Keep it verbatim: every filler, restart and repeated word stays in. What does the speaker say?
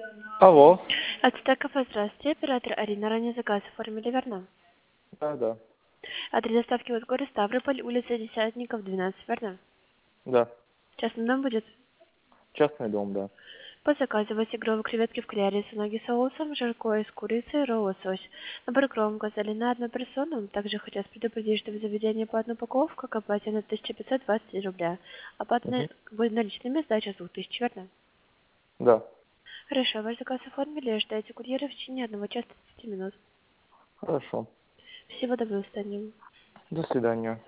Алло. От кафе, здравствуйте. Оператор Арина. Ранее заказ оформили, верно? Да, да. Адрес доставки вот город Ставрополь, улица Десятников, двенадцать, верно? Да. Частный дом будет? Частный дом, да. По заказу вас игровые креветки в кляре с ноги соусом, жаркое из курицы, ролл лосось. Набор кром указали на одну персону. Также хотят предупредить, что в заведении по одной упаковке, как оплате на тысяча пятьсот двадцать рубля. Оплата на- Угу. будет наличными, сдача с двух тысяч, верно? Да. Хорошо, ваш заказ оформили, ожидайте курьера в течение одного часа тридцати минут. Хорошо. Всего доброго, станем. До свидания.